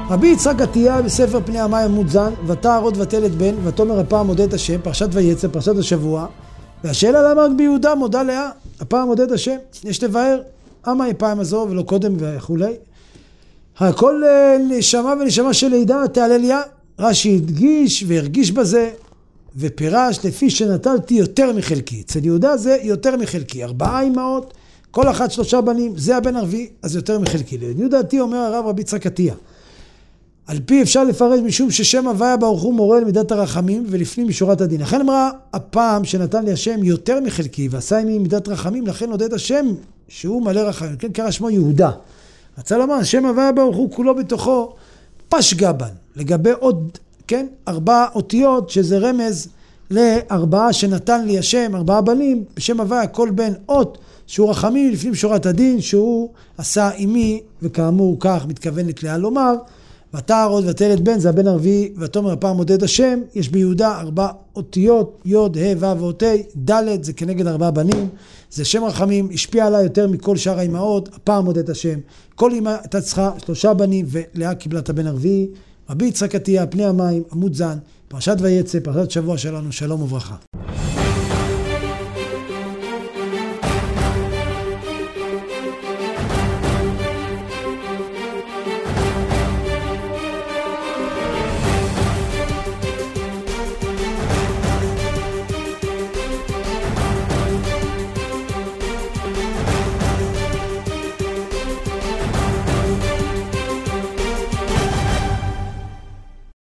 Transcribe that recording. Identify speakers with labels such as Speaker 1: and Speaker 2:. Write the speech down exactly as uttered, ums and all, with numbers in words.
Speaker 1: רבי יצחק עטיה בספר פני המים עמוד ז', ותער עוד ותלת בן, ותאמר הפעם מודה את השם, פרשת ויצא, פרשת השבוע, והשאלה למה רק ביהודה מודה לאה, הפעם מודה את השם, יש לבאר, אמה היא פעם הזו ולא קודם וכולי. הכל נשמה ונשמה של לידה תהלל יה, רש"י הדגיש והרגיש בזה, ופירש לפי שנטלתי יותר מחלקי. אצל יהודה זה יותר מחלקי, ארבעה אמהות, כל אחת שלושה בנים, זה הבן הרביעי, אז יותר מחלקי. יהודה עטיה אומר הרב רבי יצחק עטיה. על פי אפשר לפרש משום ששם הוויה ברוך הוא מורה למידת הרחמים ולפנים משורת הדין. לכן אמרה הפעם שנתן לי השם יותר מחלקי ועשה עמי מידת רחמים, לכן נודד השם שהוא מלא רחמים. כן, קרא שמו יהודה. רצה לומר, שם הוויה ברוך הוא כולו בתוכו פשגבן. לגבי עוד, כן, ארבע אותיות שזה רמז לארבעה שנתן לי השם, ארבעה בנים, בשם הוויה כל בן אות שהוא רחמים לפנים משורת הדין, שהוא עשה עמי, וכאמור כך מתכוונת לאה לומר, ותער עוד ותלת בן, זה הבן הרביעי, ותאמר הפעם מודה את השם, יש ביהודה ארבע אותיות, יוד, ה', ו' ואות ה', ד' זה כנגד ארבעה בנים, זה שם רחמים, השפיע עליי יותר מכל שאר האמהות, הפעם מודה את השם, כל אמא הייתה צריכה שלושה בנים, ולאה קיבלה את הבן הרביעי, רבי יצחק עטיה, פני המים, עמוד ז', פרשת ויצא, פרשת שבוע שלנו, שלום וברכה.